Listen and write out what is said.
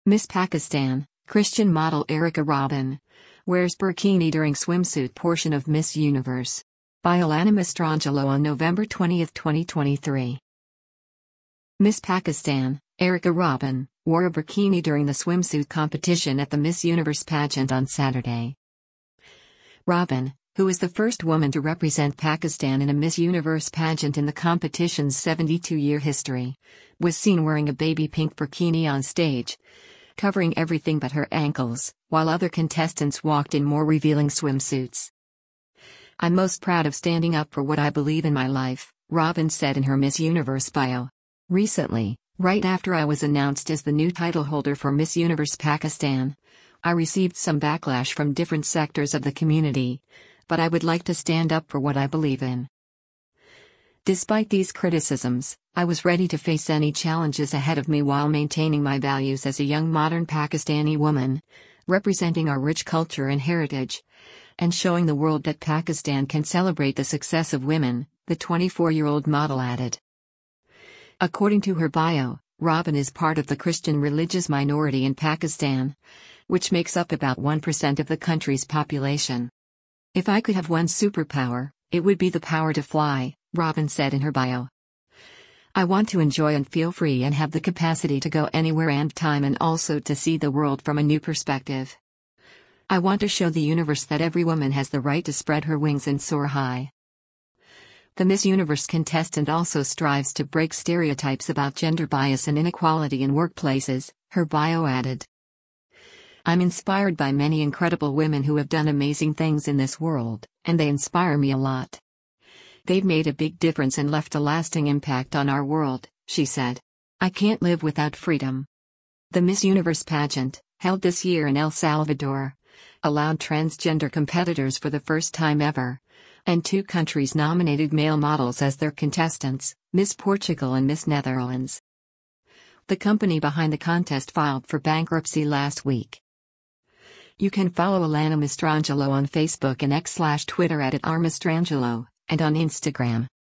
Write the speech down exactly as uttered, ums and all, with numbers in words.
Miss Pakistan, Christian model Erica Robin, wears burkini during swimsuit portion of Miss Universe. By Alana Mastrangelo on November twentieth, twenty twenty-three. Miss Pakistan, Erica Robin, wore a burkini during the swimsuit competition at the Miss Universe pageant on Saturday. Robin, who is the first woman to represent Pakistan in a Miss Universe pageant in the competition's seventy-two-year history, was seen wearing a baby pink burkini on stage, covering everything but her ankles, while other contestants walked in more revealing swimsuits. "I'm most proud of standing up for what I believe in my life," Robin said in her Miss Universe bio. "Recently, right after I was announced as the new title holder for Miss Universe Pakistan, I received some backlash from different sectors of the community, but I would like to stand up for what I believe in. Despite these criticisms, I was ready to face any challenges ahead of me while maintaining my values as a young modern Pakistani woman, representing our rich culture and heritage, and showing the world that Pakistan can celebrate the success of women," the twenty-four-year-old model added. According to her bio, Robin is part of the Christian religious minority in Pakistan, which makes up about one percent of the country's population. "If I could have one superpower, it would be the power to fly," Robin said in her bio. "I want to enjoy and feel free and have the capacity to go anywhere and time and also to see the world from a new perspective. I want to show the universe that every woman has the right to spread her wings and soar high." The Miss Universe contestant also strives to break stereotypes about gender bias and inequality in workplaces, her bio added. "I'm inspired by many incredible women who have done amazing things in this world, and they inspire me a lot. They've made a big difference and left a lasting impact on our world," she said. "I can't live without freedom." The Miss Universe pageant, held this year in El Salvador, allowed transgender competitors for the first time ever, and two countries nominated male models as their contestants, Miss Portugal and Miss Netherlands. The company behind the contest filed for bankruptcy last week. You can follow Alana Mastrangelo on Facebook and X slash Twitter at, at R Mastrangelo, and on Instagram.